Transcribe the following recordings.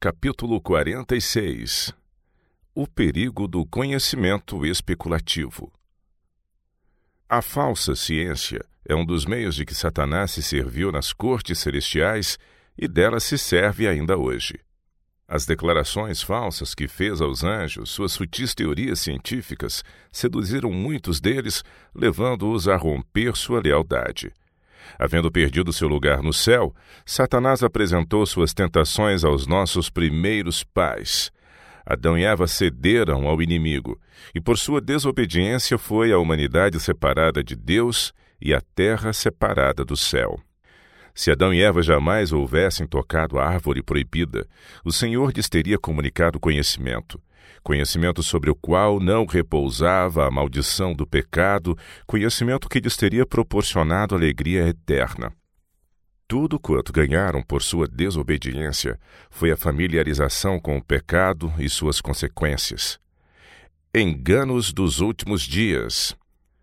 Capítulo 46. O perigo do conhecimento especulativo. A falsa ciência é um dos meios de que Satanás se serviu nas cortes celestiais e dela se serve ainda hoje. As declarações falsas que fez aos anjos, suas sutis teorias científicas, seduziram muitos deles, levando-os a romper sua lealdade. Havendo perdido seu lugar no céu, Satanás apresentou suas tentações aos nossos primeiros pais. Adão e Eva cederam ao inimigo, e por sua desobediência foi a humanidade separada de Deus e a terra separada do céu. Se Adão e Eva jamais houvessem tocado a árvore proibida, o Senhor lhes teria comunicado conhecimento sobre o qual não repousava a maldição do pecado, conhecimento que lhes teria proporcionado alegria eterna. Tudo quanto ganharam por sua desobediência foi a familiarização com o pecado e suas consequências. Enganos dos últimos dias.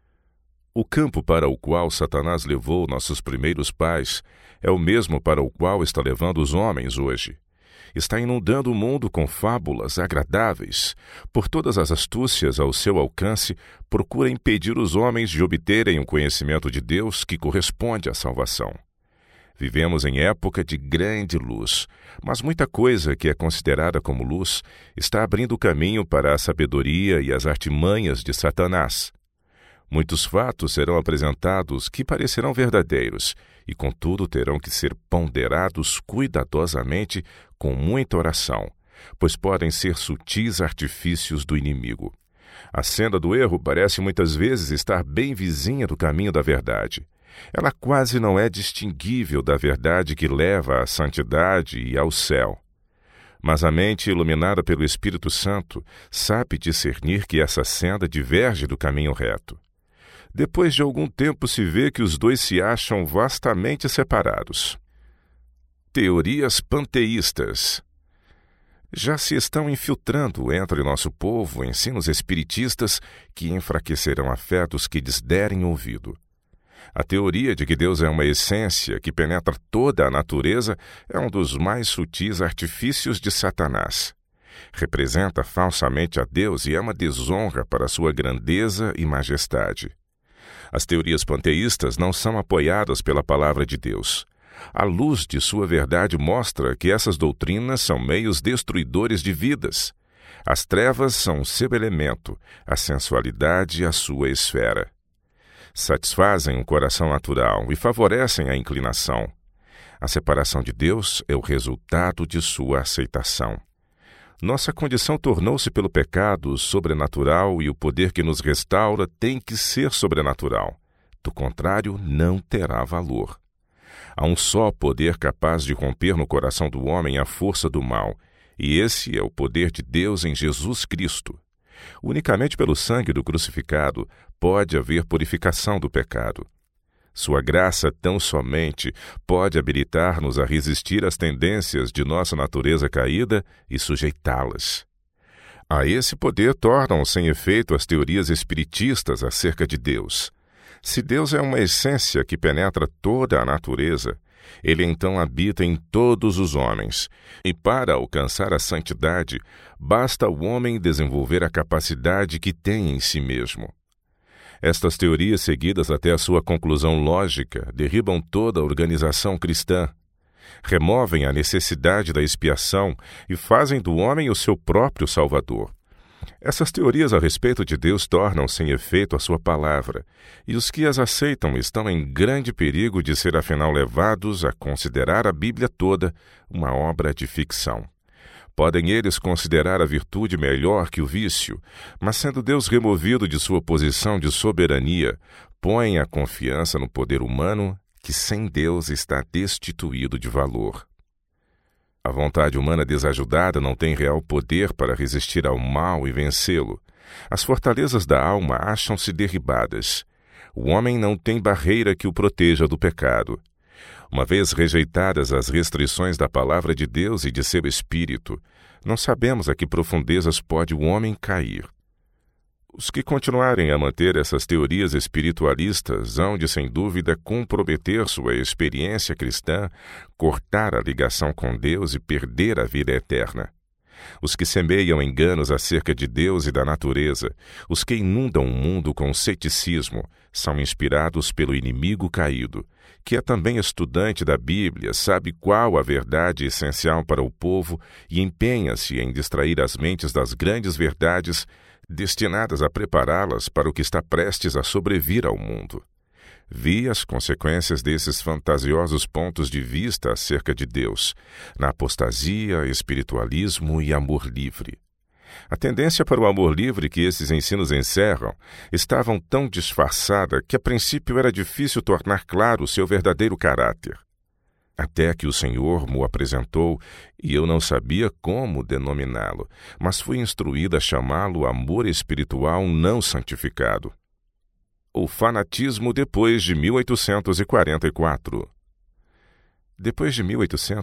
O campo para o qual Satanás levou nossos primeiros pais é o mesmo para o qual está levando os homens hoje. Está inundando o mundo com fábulas agradáveis. Por todas as astúcias ao seu alcance, procura impedir os homens de obterem o conhecimento de Deus que corresponde à salvação. Vivemos em época de grande luz, mas muita coisa que é considerada como luz está abrindo caminho para a sabedoria e as artimanhas de Satanás. Muitos fatos serão apresentados que parecerão verdadeiros e, contudo, terão que ser ponderados cuidadosamente com muita oração, pois podem ser sutis artifícios do inimigo. A senda do erro parece muitas vezes estar bem vizinha do caminho da verdade. Ela quase não é distinguível da verdade que leva à santidade e ao céu. Mas a mente iluminada pelo Espírito Santo sabe discernir que essa senda diverge do caminho reto. Depois de algum tempo se vê que os dois se acham vastamente separados. Teorias panteístas. Já se estão infiltrando entre nosso povo ensinos espiritistas que enfraquecerão a fé dos que lhes derem ouvido. A teoria de que Deus é uma essência que penetra toda a natureza é um dos mais sutis artifícios de Satanás. Representa falsamente a Deus e é uma desonra para sua grandeza e majestade. As teorias panteístas não são apoiadas pela palavra de Deus. A luz de sua verdade mostra que essas doutrinas são meios destruidores de vidas. As trevas são seu elemento, a sensualidade a sua esfera. Satisfazem o coração natural e favorecem a inclinação. A separação de Deus é o resultado de sua aceitação. Nossa condição tornou-se pelo pecado sobrenatural e o poder que nos restaura tem que ser sobrenatural. Do contrário, não terá valor. Há um só poder capaz de romper no coração do homem a força do mal, e esse é o poder de Deus em Jesus Cristo. Unicamente pelo sangue do crucificado pode haver purificação do pecado. Sua graça tão somente pode habilitar-nos a resistir às tendências de nossa natureza caída e sujeitá-las. A esse poder tornam sem efeito as teorias espiritistas acerca de Deus. Se Deus é uma essência que penetra toda a natureza, ele então habita em todos os homens, e para alcançar a santidade, basta o homem desenvolver a capacidade que tem em si mesmo. Estas teorias, seguidas até a sua conclusão lógica, derribam toda a organização cristã, removem a necessidade da expiação e fazem do homem o seu próprio Salvador. Essas teorias a respeito de Deus tornam sem efeito a sua palavra, e os que as aceitam estão em grande perigo de ser afinal levados a considerar a Bíblia toda uma obra de ficção. Podem eles considerar a virtude melhor que o vício, mas sendo Deus removido de sua posição de soberania, põem a confiança no poder humano que sem Deus está destituído de valor. A vontade humana desajudada não tem real poder para resistir ao mal e vencê-lo. As fortalezas da alma acham-se derribadas. O homem não tem barreira que o proteja do pecado. Uma vez rejeitadas as restrições da palavra de Deus e de seu Espírito, não sabemos a que profundezas pode o homem cair. Os que continuarem a manter essas teorias espiritualistas hão de, sem dúvida, comprometer sua experiência cristã, cortar a ligação com Deus e perder a vida eterna. Os que semeiam enganos acerca de Deus e da natureza, os que inundam o mundo com ceticismo, são inspirados pelo inimigo caído, que é também estudante da Bíblia, sabe qual a verdade essencial para o povo e empenha-se em distrair as mentes das grandes verdades destinadas a prepará-las para o que está prestes a sobrevir ao mundo. Vi as consequências desses fantasiosos pontos de vista acerca de Deus, na apostasia, espiritualismo e amor livre. A tendência para o amor livre que esses ensinos encerram estavam tão disfarçada que a princípio era difícil tornar claro seu verdadeiro caráter. Até que o Senhor mo apresentou, e eu não sabia como denominá-lo, mas fui instruído a chamá-lo amor espiritual não santificado. O fanatismo depois de 1844. Depois de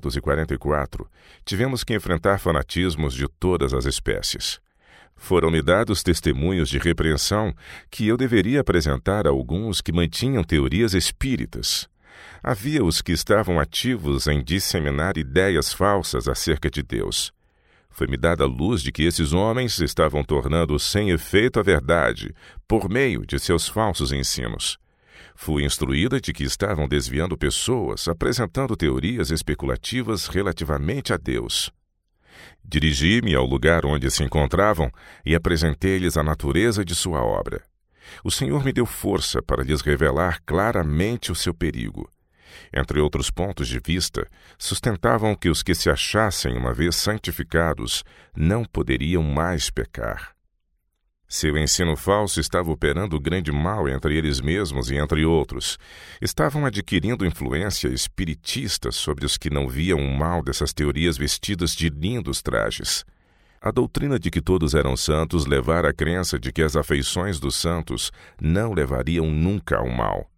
1844, tivemos que enfrentar fanatismos de todas as espécies. Foram-me dados testemunhos de repreensão que eu deveria apresentar a alguns que mantinham teorias espíritas. Havia os que estavam ativos em disseminar ideias falsas acerca de Deus. Foi-me dada a luz de que esses homens estavam tornando sem efeito a verdade, por meio de seus falsos ensinos. Fui instruída de que estavam desviando pessoas, apresentando teorias especulativas relativamente a Deus. Dirigi-me ao lugar onde se encontravam e apresentei-lhes a natureza de sua obra. O Senhor me deu força para lhes revelar claramente o seu perigo. Entre outros pontos de vista, sustentavam que os que se achassem uma vez santificados não poderiam mais pecar. Seu ensino falso estava operando grande mal entre eles mesmos e entre outros. Estavam adquirindo influência espiritista sobre os que não viam o mal dessas teorias vestidas de lindos trajes. A doutrina de que todos eram santos levara à crença de que as afeições dos santos não levariam nunca ao mal.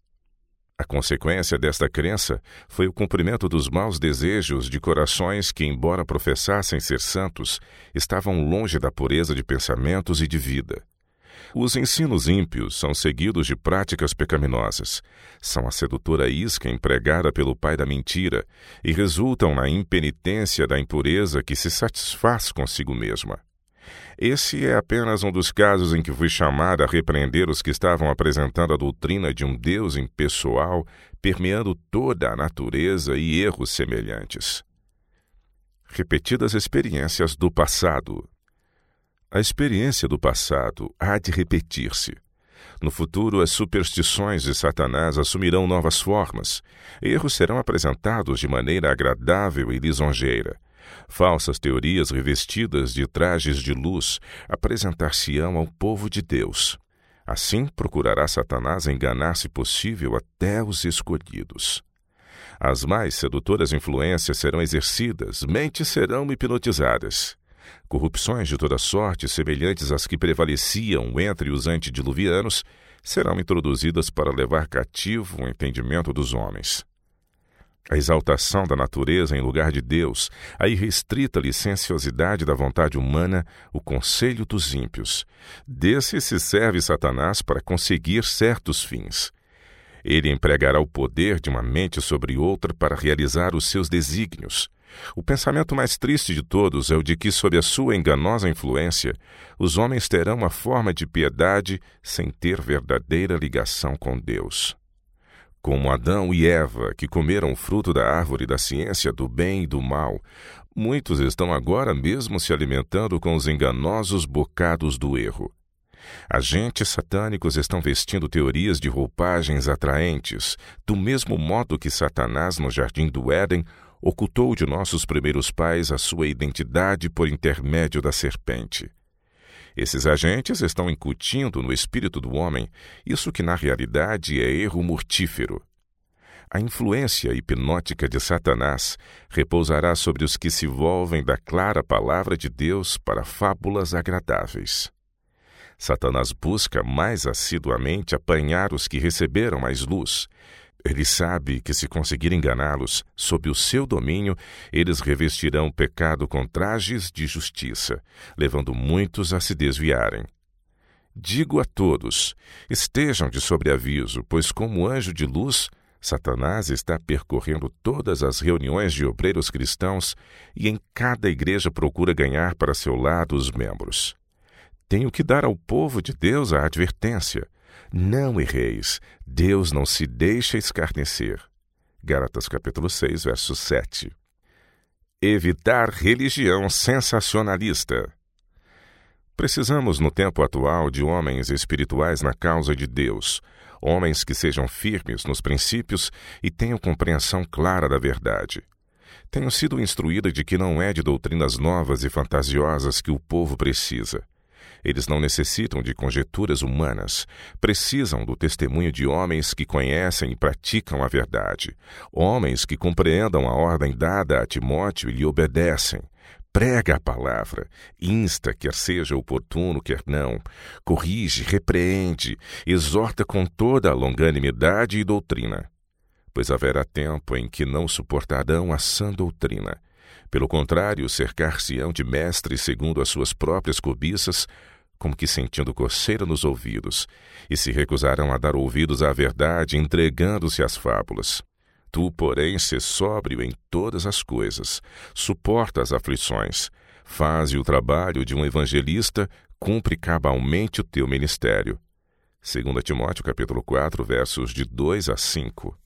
A consequência desta crença foi o cumprimento dos maus desejos de corações que, embora professassem ser santos, estavam longe da pureza de pensamentos e de vida. Os ensinos ímpios são seguidos de práticas pecaminosas, são a sedutora isca empregada pelo pai da mentira e resultam na impenitência da impureza que se satisfaz consigo mesma. Esse é apenas um dos casos em que fui chamado a repreender os que estavam apresentando a doutrina de um Deus impessoal, permeando toda a natureza e erros semelhantes. Repetidas experiências do passado. A experiência do passado há de repetir-se. No futuro, as superstições de Satanás assumirão novas formas. Erros serão apresentados de maneira agradável e lisonjeira. Falsas teorias revestidas de trajes de luz apresentar-se-ão ao povo de Deus. Assim procurará Satanás enganar, se possível, até os escolhidos. As mais sedutoras influências serão exercidas, mentes serão hipnotizadas. Corrupções de toda sorte, semelhantes às que prevaleciam entre os antediluvianos, serão introduzidas para levar cativo o entendimento dos homens. A exaltação da natureza em lugar de Deus, a irrestrita licenciosidade da vontade humana, o conselho dos ímpios. Desse se serve Satanás para conseguir certos fins. Ele empregará o poder de uma mente sobre outra para realizar os seus desígnios. O pensamento mais triste de todos é o de que, sob a sua enganosa influência, os homens terão uma forma de piedade sem ter verdadeira ligação com Deus. Como Adão e Eva, que comeram o fruto da árvore da ciência do bem e do mal, muitos estão agora mesmo se alimentando com os enganosos bocados do erro. Agentes satânicos estão vestindo teorias de roupagens atraentes, do mesmo modo que Satanás, no jardim do Éden, ocultou de nossos primeiros pais a sua identidade por intermédio da serpente. Esses agentes estão incutindo no espírito do homem isso que na realidade é erro mortífero. A influência hipnótica de Satanás repousará sobre os que se volvem da clara palavra de Deus para fábulas agradáveis. Satanás busca mais assiduamente apanhar os que receberam mais luz. Ele sabe que, se conseguir enganá-los, sob o seu domínio, eles revestirão o pecado com trajes de justiça, levando muitos a se desviarem. Digo a todos, estejam de sobreaviso, pois como anjo de luz, Satanás está percorrendo todas as reuniões de obreiros cristãos e em cada igreja procura ganhar para seu lado os membros. Tenho que dar ao povo de Deus a advertência. Não erreis, Deus não se deixa escarnecer. Gálatas capítulo 6, verso 7. Evitar religião sensacionalista. Precisamos, no tempo atual, de homens espirituais na causa de Deus, homens que sejam firmes nos princípios e tenham compreensão clara da verdade. Tenho sido instruída de que não é de doutrinas novas e fantasiosas que o povo precisa. Eles não necessitam de conjecturas humanas, precisam do testemunho de homens que conhecem e praticam a verdade, homens que compreendam a ordem dada a Timóteo e lhe obedecem. Prega a palavra, insta, quer seja oportuno, quer não, corrige, repreende, exorta com toda a longanimidade e doutrina. Pois haverá tempo em que não suportarão a sã doutrina. Pelo contrário, cercar-se-ão de mestres segundo as suas próprias cobiças, como que sentindo coceira nos ouvidos, e se recusarão a dar ouvidos à verdade, entregando-se às fábulas. Tu, porém, sê sóbrio em todas as coisas, suporta as aflições, faze o trabalho de um evangelista, cumpre cabalmente o teu ministério. 2 Timóteo capítulo 4, versos de 2 a 5.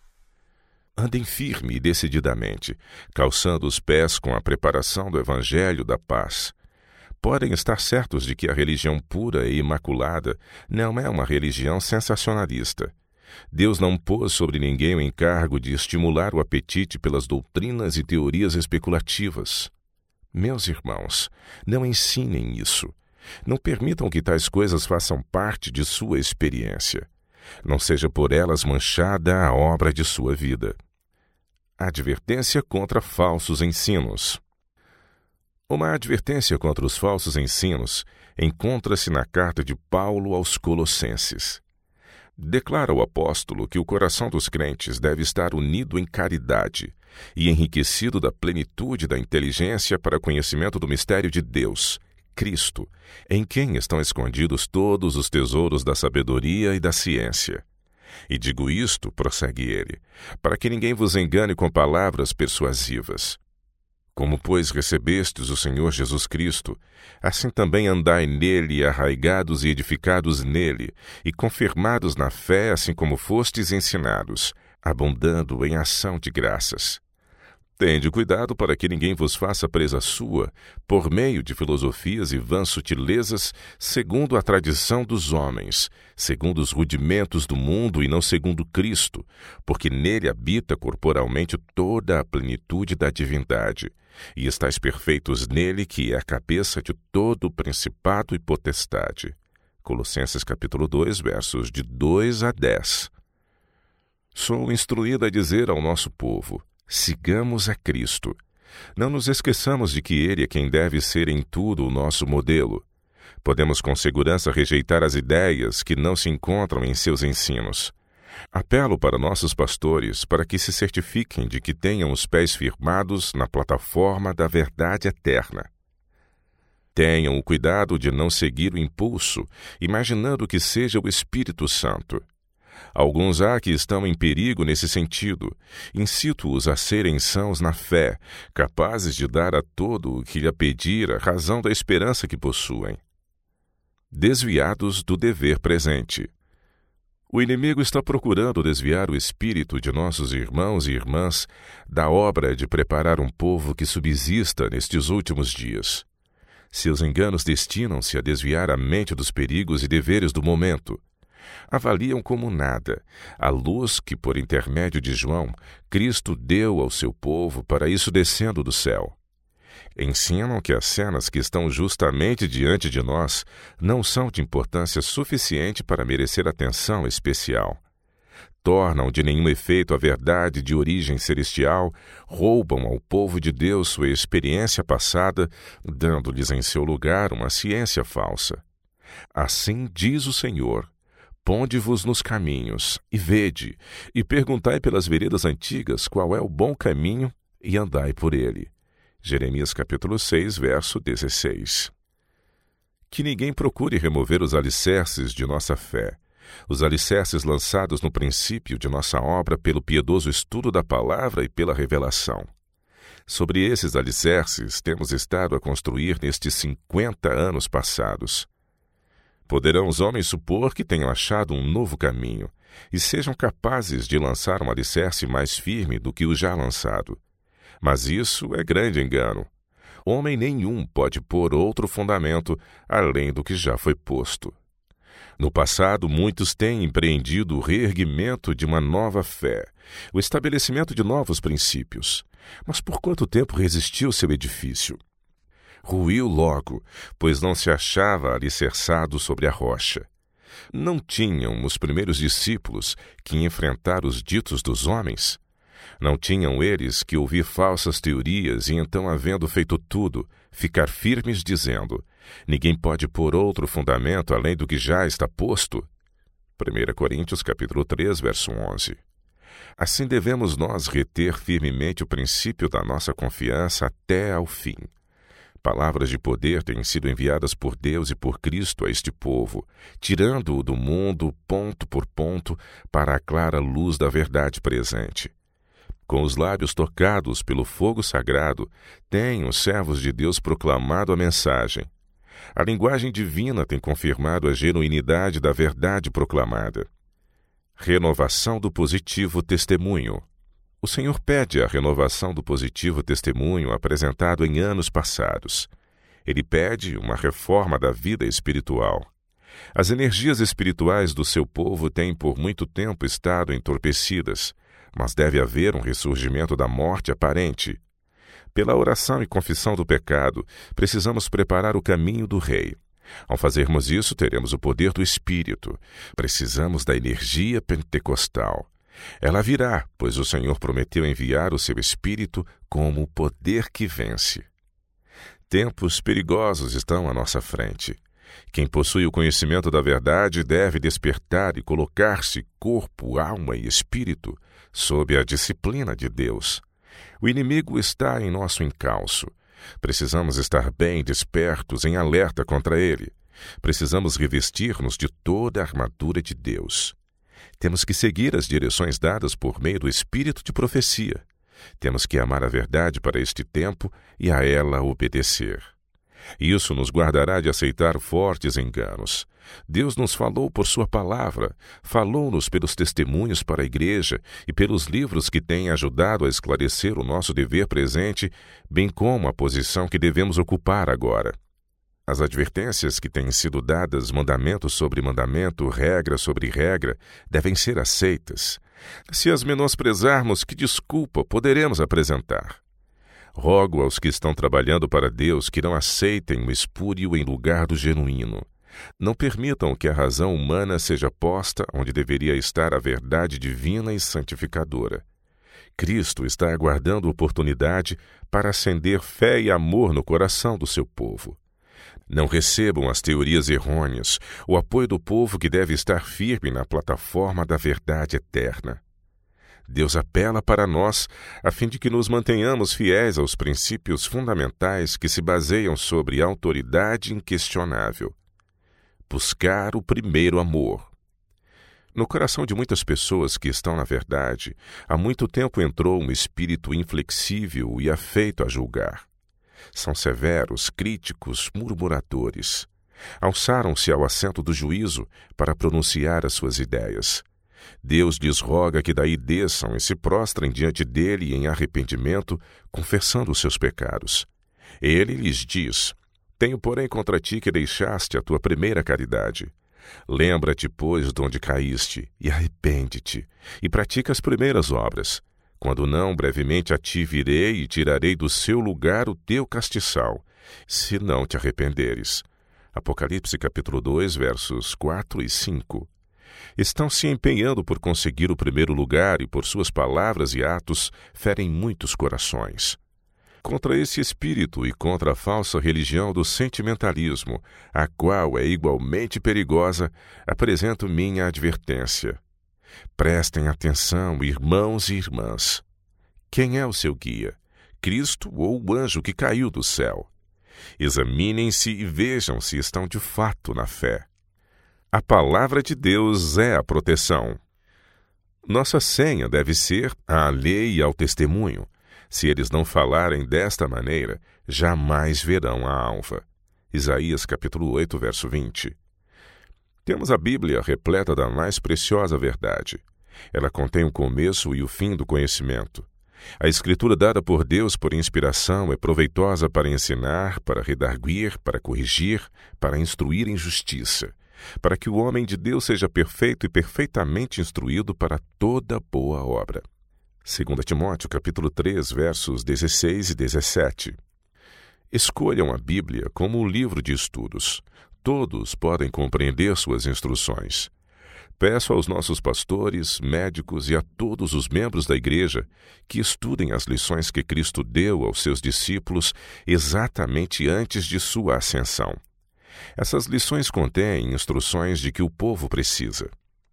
Andem firme e decididamente, calçando os pés com a preparação do evangelho da paz. Podem estar certos de que a religião pura e imaculada não é uma religião sensacionalista. Deus não pôs sobre ninguém o encargo de estimular o apetite pelas doutrinas e teorias especulativas. Meus irmãos, não ensinem isso. Não permitam que tais coisas façam parte de sua experiência. Não seja por elas manchada a obra de sua vida. Advertência contra falsos ensinos. Uma advertência contra os falsos ensinos encontra-se na carta de Paulo aos Colossenses. Declara o apóstolo que o coração dos crentes deve estar unido em caridade e enriquecido da plenitude da inteligência para conhecimento do mistério de Deus, Cristo, em quem estão escondidos todos os tesouros da sabedoria e da ciência. E digo isto, prossegue ele, para que ninguém vos engane com palavras persuasivas. Como, pois, recebestes o Senhor Jesus Cristo, assim também andai nele, arraigados e edificados nele, e confirmados na fé, assim como fostes ensinados, abundando em ação de graças. Tende cuidado para que ninguém vos faça presa sua, por meio de filosofias e vãs sutilezas, segundo a tradição dos homens, segundo os rudimentos do mundo e não segundo Cristo, porque nele habita corporalmente toda a plenitude da divindade, e estáis perfeitos nele, que é a cabeça de todo o principado e potestade. Colossenses capítulo 2, versos de 2 a 10. Sou instruído a dizer ao nosso povo: sigamos a Cristo. Não nos esqueçamos de que Ele é quem deve ser em tudo o nosso modelo. Podemos com segurança rejeitar as ideias que não se encontram em seus ensinos. Apelo para nossos pastores para que se certifiquem de que tenham os pés firmados na plataforma da verdade eterna. Tenham o cuidado de não seguir o impulso, imaginando que seja o Espírito Santo. Alguns há que estão em perigo nesse sentido. Incito-os a serem sãos na fé, capazes de dar a todo o que lhe pedir a razão da esperança que possuem. Desviados do dever presente. O inimigo está procurando desviar o espírito de nossos irmãos e irmãs da obra de preparar um povo que subsista nestes últimos dias. Seus enganos destinam-se a desviar a mente dos perigos e deveres do momento. Avaliam como nada a luz que, por intermédio de João, Cristo deu ao seu povo para isso descendo do céu. Ensinam que as cenas que estão justamente diante de nós não são de importância suficiente para merecer atenção especial. Tornam de nenhum efeito a verdade de origem celestial, roubam ao povo de Deus sua experiência passada, dando-lhes em seu lugar uma ciência falsa. Assim diz o Senhor: ponde-vos nos caminhos, e vede, e perguntai pelas veredas antigas qual é o bom caminho, e andai por ele. Jeremias capítulo 6, verso 16. Que ninguém procure remover os alicerces de nossa fé, os alicerces lançados no princípio de nossa obra pelo piedoso estudo da palavra e pela revelação. Sobre esses alicerces temos estado a construir nestes 50 anos passados. Poderão os homens supor que tenham achado um novo caminho e sejam capazes de lançar um alicerce mais firme do que o já lançado. Mas isso é grande engano. Homem nenhum pode pôr outro fundamento além do que já foi posto. No passado, muitos têm empreendido o reerguimento de uma nova fé, o estabelecimento de novos princípios. Mas por quanto tempo resistiu seu edifício? Ruiu logo, pois não se achava alicerçado sobre a rocha. Não tinham os primeiros discípulos que enfrentar os ditos dos homens? Não tinham eles que ouvir falsas teorias e então, havendo feito tudo, ficar firmes dizendo: ninguém pode pôr outro fundamento além do que já está posto? 1 Coríntios capítulo 3, verso 11. Assim devemos nós reter firmemente o princípio da nossa confiança até ao fim. Palavras de poder têm sido enviadas por Deus e por Cristo a este povo, tirando-o do mundo ponto por ponto para a clara luz da verdade presente. Com os lábios tocados pelo fogo sagrado, têm os servos de Deus proclamado a mensagem. A linguagem divina tem confirmado a genuinidade da verdade proclamada. Renovação do positivo testemunho. O Senhor pede a renovação do positivo testemunho apresentado em anos passados. Ele pede uma reforma da vida espiritual. As energias espirituais do seu povo têm por muito tempo estado entorpecidas, mas deve haver um ressurgimento da morte aparente. Pela oração e confissão do pecado, precisamos preparar o caminho do Rei. Ao fazermos isso, teremos o poder do Espírito. Precisamos da energia pentecostal. Ela virá, pois o Senhor prometeu enviar o seu Espírito como o poder que vence. Tempos perigosos estão à nossa frente. Quem possui o conhecimento da verdade deve despertar e colocar-se, corpo, alma e espírito, sob a disciplina de Deus. O inimigo está em nosso encalço. Precisamos estar bem despertos, em alerta contra ele. Precisamos revestir-nos de toda a armadura de Deus. Temos que seguir as direções dadas por meio do espírito de profecia. Temos que amar a verdade para este tempo e a ela obedecer. Isso nos guardará de aceitar fortes enganos. Deus nos falou por sua palavra, falou-nos pelos testemunhos para a igreja e pelos livros que têm ajudado a esclarecer o nosso dever presente, bem como a posição que devemos ocupar agora. As advertências que têm sido dadas, mandamento sobre mandamento, regra sobre regra, devem ser aceitas. Se as menosprezarmos, que desculpa poderemos apresentar? Rogo aos que estão trabalhando para Deus que não aceitem o espúrio em lugar do genuíno. Não permitam que a razão humana seja posta onde deveria estar a verdade divina e santificadora. Cristo está aguardando oportunidade para acender fé e amor no coração do seu povo. Não recebam as teorias errôneas, o apoio do povo que deve estar firme na plataforma da verdade eterna. Deus apela para nós a fim de que nos mantenhamos fiéis aos princípios fundamentais que se baseiam sobre autoridade inquestionável. Buscar o primeiro amor. No coração de muitas pessoas que estão na verdade, há muito tempo entrou um espírito inflexível e afeito a julgar. São severos, críticos, murmuradores. Alçaram-se ao assento do juízo para pronunciar as suas ideias. Deus lhes roga que daí desçam e se prostrem diante dele em arrependimento, confessando os seus pecados. Ele lhes diz: tenho, porém, contra ti que deixaste a tua primeira caridade. Lembra-te, pois, de onde caíste, e arrepende-te, e pratica as primeiras obras. Quando não, brevemente a ti virei e tirarei do seu lugar o teu castiçal, se não te arrependeres. Apocalipse capítulo 2, versos 4 e 5. Estão se empenhando por conseguir o primeiro lugar e por suas palavras e atos ferem muitos corações. Contra esse espírito e contra a falsa religião do sentimentalismo, a qual é igualmente perigosa, apresento minha advertência. Prestem atenção, irmãos e irmãs. Quem é o seu guia? Cristo ou o anjo que caiu do céu? Examinem-se e vejam se estão de fato na fé. A palavra de Deus é a proteção. Nossa senha deve ser à lei e ao testemunho. Se eles não falarem desta maneira, jamais verão a alva. Isaías capítulo 8, verso 20. Temos a Bíblia repleta da mais preciosa verdade. Ela contém o começo e o fim do conhecimento. A Escritura dada por Deus por inspiração é proveitosa para ensinar, para redarguir, para corrigir, para instruir em justiça, para que o homem de Deus seja perfeito e perfeitamente instruído para toda boa obra. 2 Timóteo capítulo 3, versos 16 e 17. Escolham a Bíblia como um livro de estudos. Todos podem compreender suas instruções. Peço aos nossos pastores, médicos e a todos os membros da igreja que estudem as lições que Cristo deu aos seus discípulos exatamente antes de sua ascensão. Essas lições contêm instruções de que o povo precisa.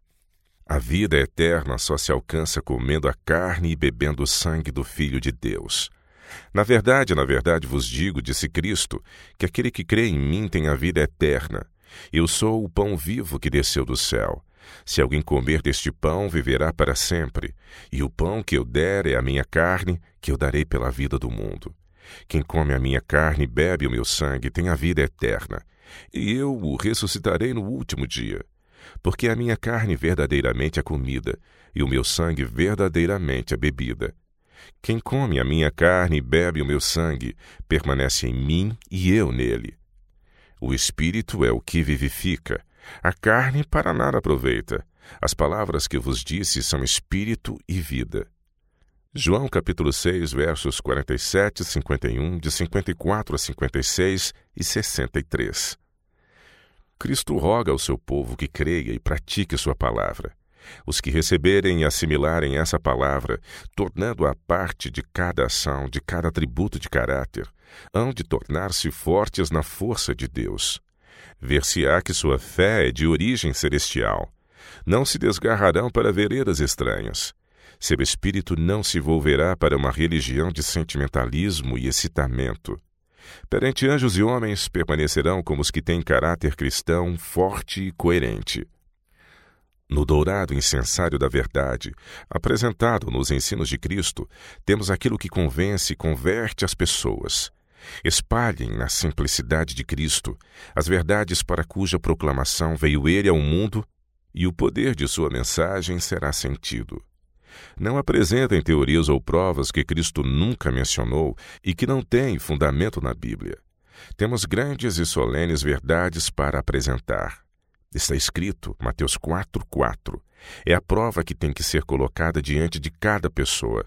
A vida eterna só se alcança comendo a carne e bebendo o sangue do Filho de Deus. Na verdade vos digo, disse Cristo, que aquele que crê em mim tem a vida eterna. Eu sou o pão vivo que desceu do céu. Se alguém comer deste pão, viverá para sempre. E o pão que eu der é a minha carne, que eu darei pela vida do mundo. Quem come a minha carne e bebe o meu sangue tem a vida eterna, e eu o ressuscitarei no último dia. Porque a minha carne verdadeiramente é comida, e o meu sangue verdadeiramente é bebida. Quem come a minha carne e bebe o meu sangue, permanece em mim e eu nele. O Espírito é o que vivifica, a carne para nada aproveita. As palavras que vos disse são Espírito e vida. João capítulo 6, versos 47 e 51, de 54 a 56 e 63. Cristo roga ao seu povo que creia e pratique sua palavra. Os que receberem e assimilarem essa palavra, tornando-a parte de cada ação, de cada atributo de caráter, hão de tornar-se fortes na força de Deus. Ver-se-á que sua fé é de origem celestial. Não se desgarrarão para veredas estranhas. Seu espírito não se volverá para uma religião de sentimentalismo e excitamento. Perante anjos e homens permanecerão como os que têm caráter cristão forte e coerente. No dourado incensário da verdade, apresentado nos ensinos de Cristo, temos aquilo que convence e converte as pessoas. Espalhem na simplicidade de Cristo as verdades para cuja proclamação veio ele ao mundo, e o poder de sua mensagem será sentido. Não apresentem teorias ou provas que Cristo nunca mencionou e que não têm fundamento na Bíblia. Temos grandes e solenes verdades para apresentar. Está escrito, Mateus 4:4. É a prova que tem que ser colocada diante de cada pessoa.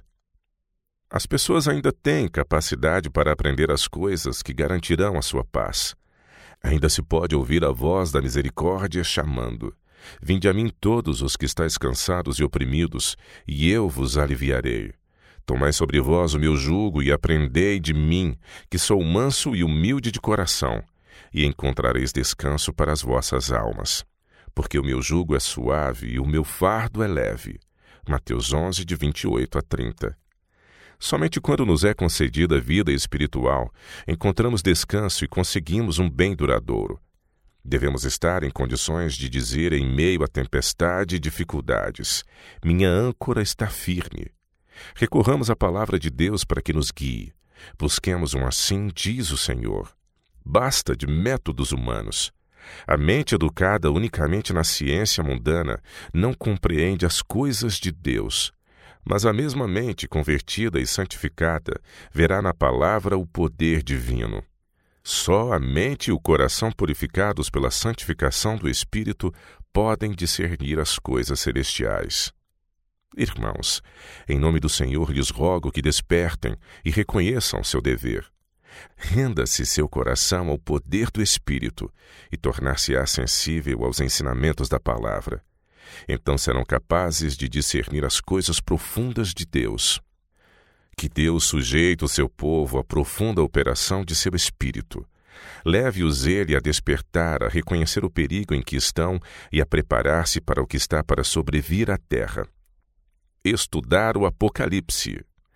As pessoas ainda têm capacidade para aprender as coisas que garantirão a sua paz. Ainda se pode ouvir a voz da misericórdia chamando: Vinde a mim todos os que estáis cansados e oprimidos, e eu vos aliviarei. Tomai sobre vós o meu jugo e aprendei de mim, que sou manso e humilde de coração, e encontrareis descanso para as vossas almas. Porque o meu jugo é suave e o meu fardo é leve. Mateus 11, de 28 a 30. Somente quando nos é concedida a vida espiritual, encontramos descanso e conseguimos um bem duradouro. Devemos estar em condições de dizer em meio à tempestade e dificuldades: minha âncora está firme. Recorramos à palavra de Deus para que nos guie. Busquemos um assim, diz o Senhor. Basta de métodos humanos. A mente educada unicamente na ciência mundana não compreende as coisas de Deus, mas a mesma mente convertida e santificada verá na palavra o poder divino. Só a mente e o coração purificados pela santificação do Espírito podem discernir as coisas celestiais. Irmãos, em nome do Senhor lhes rogo que despertem e reconheçam seu dever. Renda-se seu coração ao poder do Espírito e tornar-se-á sensível aos ensinamentos da palavra. Então serão capazes de discernir as coisas profundas de Deus. Que Deus sujeite o seu povo à profunda operação de seu Espírito. Leve-os ele a despertar, a reconhecer o perigo em que estão e a preparar-se para o que está para sobrevir à terra. Estudar o Apocalipse.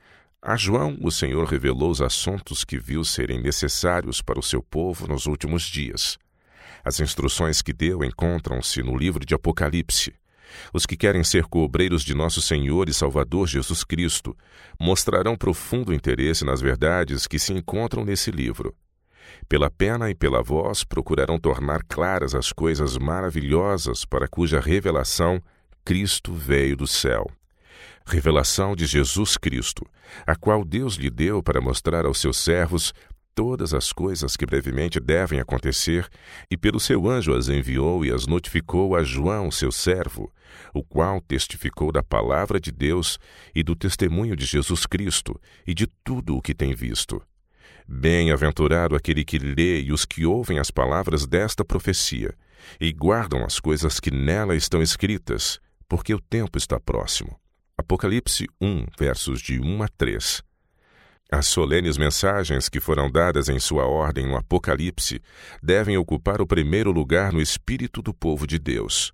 A João, o Senhor revelou os assuntos que viu serem necessários para o seu povo nos últimos dias. As instruções que deu encontram-se no livro de Apocalipse. Os que querem ser coobreiros de nosso Senhor e Salvador Jesus Cristo mostrarão profundo interesse nas verdades que se encontram nesse livro. Pela pena e pela voz procurarão tornar claras as coisas maravilhosas para cuja revelação Cristo veio do céu. Revelação de Jesus Cristo, a qual Deus lhe deu para mostrar aos seus servos todas as coisas que brevemente devem acontecer, e pelo seu anjo as enviou e as notificou a João, seu servo, o qual testificou da palavra de Deus e do testemunho de Jesus Cristo e de tudo o que tem visto. Bem-aventurado aquele que lê e os que ouvem as palavras desta profecia, e guardam as coisas que nela estão escritas, porque o tempo está próximo. Apocalipse 1, versos de 1 a 3. As solenes mensagens que foram dadas em sua ordem no Apocalipse devem ocupar o primeiro lugar no espírito do povo de Deus.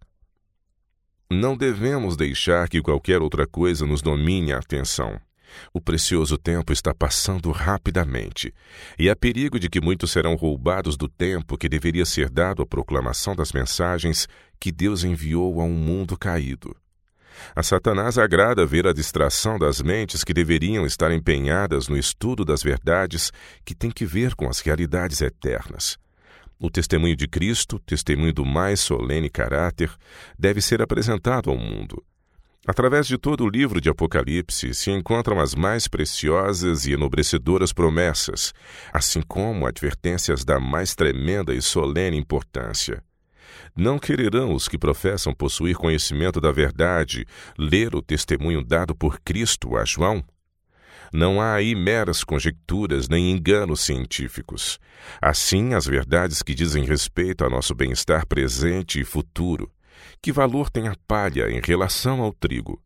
Não devemos deixar que qualquer outra coisa nos domine a atenção. O precioso tempo está passando rapidamente, e há perigo de que muitos serão roubados do tempo que deveria ser dado à proclamação das mensagens que Deus enviou a um mundo caído. A Satanás agrada ver a distração das mentes que deveriam estar empenhadas no estudo das verdades que têm que ver com as realidades eternas. O testemunho de Cristo, testemunho do mais solene caráter, deve ser apresentado ao mundo. Através de todo o livro de Apocalipse se encontram as mais preciosas e enobrecedoras promessas, assim como advertências da mais tremenda e solene importância. Não quererão os que professam possuir conhecimento da verdade ler o testemunho dado por Cristo a João? Não há aí meras conjecturas nem enganos científicos. Assim, as verdades que dizem respeito ao nosso bem-estar presente e futuro. Que valor tem a palha em relação ao trigo?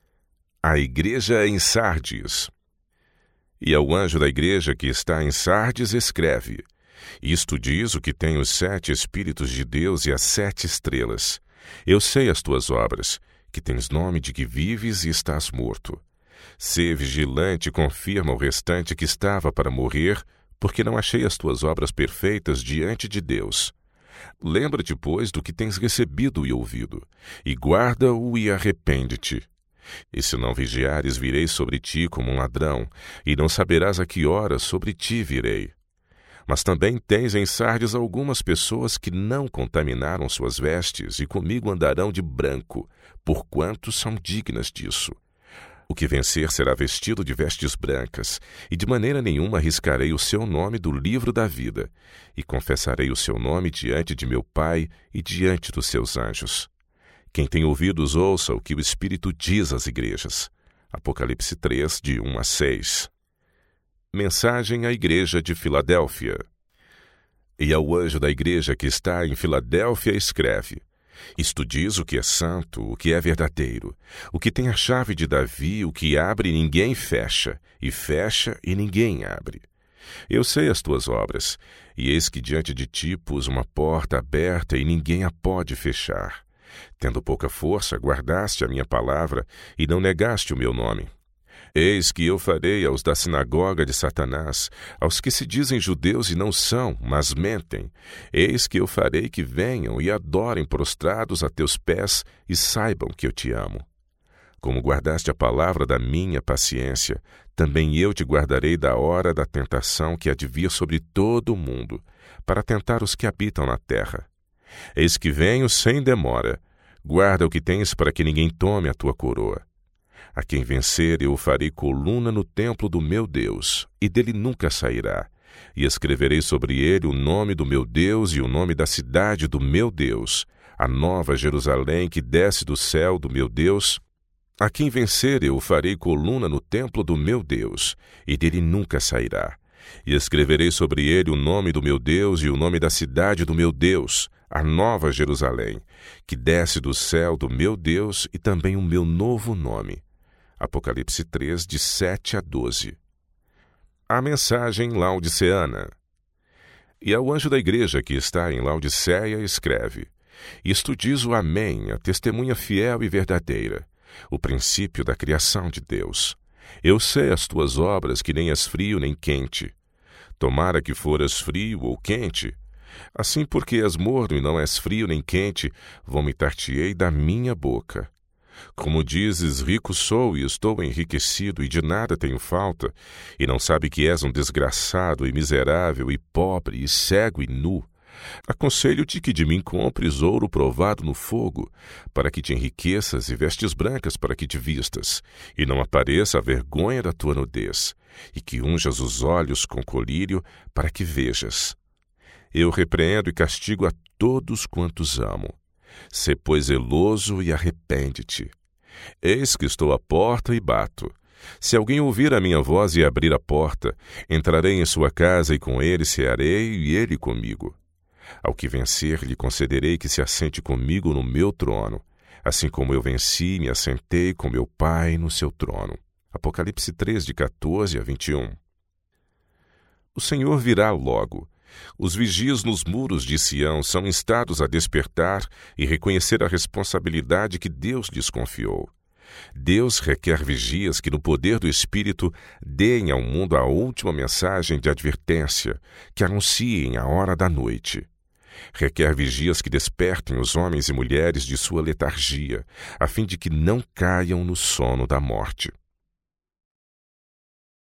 A igreja em Sardes. E ao anjo da igreja que está em Sardes escreve: Isto diz o que tem os 7 Espíritos de Deus e as 7 estrelas. Eu sei as tuas obras, que tens nome de que vives e estás morto. Sê vigilante e confirma o restante que estava para morrer, porque não achei as tuas obras perfeitas diante de Deus. Lembra-te, pois, do que tens recebido e ouvido, e guarda-o e arrepende-te. E se não vigiares, virei sobre ti como um ladrão, e não saberás a que hora sobre ti virei. Mas também tens em Sardes algumas pessoas que não contaminaram suas vestes, e comigo andarão de branco, porquanto são dignas disso. O que vencer será vestido de vestes brancas, e de maneira nenhuma arriscarei o seu nome do livro da vida, e confessarei o seu nome diante de meu Pai e diante dos seus anjos. Quem tem ouvidos, ouça o que o Espírito diz às igrejas. Apocalipse 3, de 1 a 6. Mensagem à igreja de Filadélfia. E ao anjo da igreja que está em Filadélfia escreve: Isto diz o que é santo, o que é verdadeiro, o que tem a chave de Davi, o que abre e ninguém fecha, e fecha e ninguém abre. Eu sei as tuas obras, e eis que diante de ti pus uma porta aberta e ninguém a pode fechar. Tendo pouca força, guardaste a minha palavra e não negaste o meu nome. Eis que eu farei aos da sinagoga de Satanás, aos que se dizem judeus e não são, mas mentem. Eis que eu farei que venham e adorem prostrados a teus pés e saibam que eu te amo. Como guardaste a palavra da minha paciência, também eu te guardarei da hora da tentação que há de vir sobre todo o mundo, para tentar os que habitam na terra. Eis que venho sem demora. Guarda o que tens para que ninguém tome a tua coroa. A quem vencer eu o farei coluna no templo do meu Deus, e dele nunca sairá. E escreverei sobre ele o nome do meu Deus e o nome da cidade do meu Deus, a nova Jerusalém que desce do céu do meu Deus. A quem vencer eu o farei coluna no templo do meu Deus, e dele nunca sairá. E escreverei sobre ele o nome do meu Deus e o nome da cidade do meu Deus, a nova Jerusalém, que desce do céu do meu Deus, e também o meu novo nome. Apocalipse 3, de 7 a 12. A mensagem laodiceana. E ao anjo da igreja que está em Laodiceia escreve: Isto diz o Amém, a testemunha fiel e verdadeira, o princípio da criação de Deus. Eu sei as tuas obras, que nem és frio nem quente. Tomara que foras frio ou quente. Assim, porque és morno e não és frio nem quente, vomitar-te-ei da minha boca. Como dizes, rico sou e estou enriquecido e de nada tenho falta, e não sabe que és um desgraçado e miserável e pobre e cego e nu. Aconselho-te que de mim compres ouro provado no fogo, para que te enriqueças, e vestes brancas para que te vistas, e não apareça a vergonha da tua nudez, e que unjas os olhos com colírio para que vejas. Eu repreendo e castigo a todos quantos amo. Sê, pois, zeloso e arrepende-te. Eis que estou à porta e bato. Se alguém ouvir a minha voz e abrir a porta, entrarei em sua casa e com ele cearei e ele comigo. Ao que vencer, lhe concederei que se assente comigo no meu trono, assim como eu venci e me assentei com meu Pai no seu trono. Apocalipse 3, de 14 a 21. O Senhor virá logo. Os vigias nos muros de Sião são instados a despertar e reconhecer a responsabilidade que Deus lhes confiou. Deus requer vigias que, no poder do Espírito, deem ao mundo a última mensagem de advertência, que anunciem a hora da noite. Requer vigias que despertem os homens e mulheres de sua letargia, a fim de que não caiam no sono da morte.